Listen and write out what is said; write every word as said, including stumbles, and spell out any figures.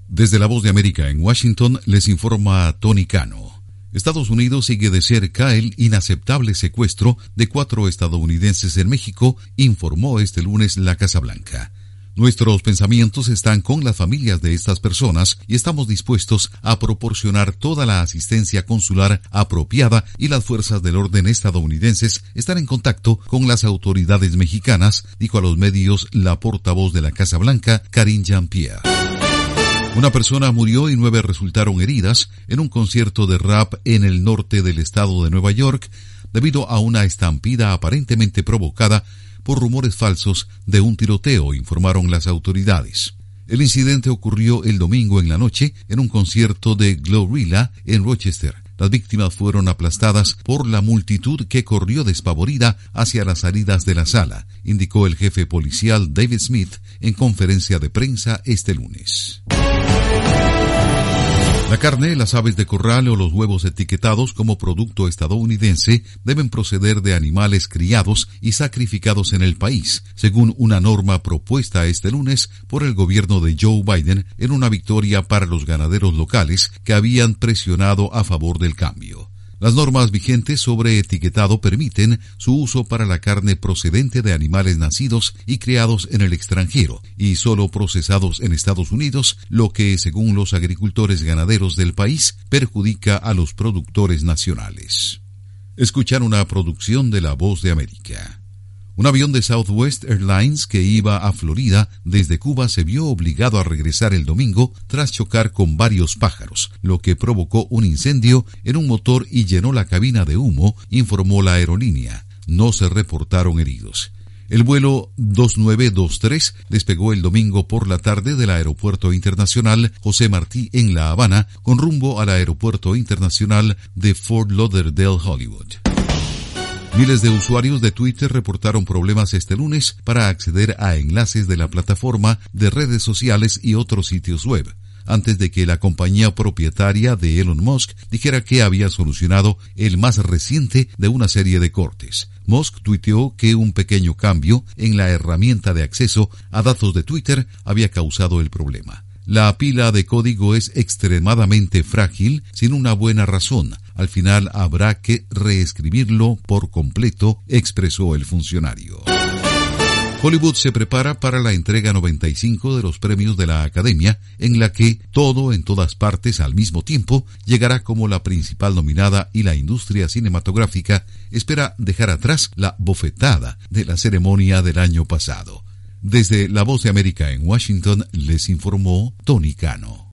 Desde la Voz de América en Washington les informa Tony Cano. Estados Unidos sigue de cerca el inaceptable secuestro de cuatro estadounidenses en México, informó este lunes la Casa Blanca. Nuestros pensamientos están con las familias de estas personas y estamos dispuestos a proporcionar toda la asistencia consular apropiada, y las fuerzas del orden estadounidenses están en contacto con las autoridades mexicanas, dijo a los medios la portavoz de la Casa Blanca, Karine Jean-Pierre. Una persona murió y nueve resultaron heridas en un concierto de rap en el norte del estado de Nueva York debido a una estampida aparentemente provocada por rumores falsos de un tiroteo, informaron las autoridades. El incidente ocurrió el domingo en la noche en un concierto de Glorilla en Rochester. Las víctimas fueron aplastadas por la multitud que corrió despavorida hacia las salidas de la sala, indicó el jefe policial David Smith en conferencia de prensa este lunes. La carne, las aves de corral o los huevos etiquetados como producto estadounidense deben proceder de animales criados y sacrificados en el país, según una norma propuesta este lunes por el gobierno de Joe Biden en una victoria para los ganaderos locales que habían presionado a favor del cambio. Las normas vigentes sobre etiquetado permiten su uso para la carne procedente de animales nacidos y criados en el extranjero y solo procesados en Estados Unidos, lo que, según los agricultores ganaderos del país, perjudica a los productores nacionales. Escuchar una producción de La Voz de América. Un avión de Southwest Airlines que iba a Florida desde Cuba se vio obligado a regresar el domingo tras chocar con varios pájaros, lo que provocó un incendio en un motor y llenó la cabina de humo, informó la aerolínea. No se reportaron heridos. El vuelo dos nueve dos tres despegó el domingo por la tarde del Aeropuerto Internacional José Martí en La Habana con rumbo al Aeropuerto Internacional de Fort Lauderdale, Hollywood. Miles de usuarios de Twitter reportaron problemas este lunes para acceder a enlaces de la plataforma de redes sociales y otros sitios web, antes de que la compañía propietaria de Elon Musk dijera que había solucionado el más reciente de una serie de cortes. Musk tuiteó que un pequeño cambio en la herramienta de acceso a datos de Twitter había causado el problema. La pila de código es extremadamente frágil sin una buena razón. Al final habrá que reescribirlo por completo, expresó el funcionario. Hollywood se prepara para la entrega noventa y cinco de los premios de la Academia, en la que todo en todas partes al mismo tiempo llegará como la principal nominada, y la industria cinematográfica espera dejar atrás la bofetada de la ceremonia del año pasado. Desde La Voz de América en Washington les informó Tony Cano.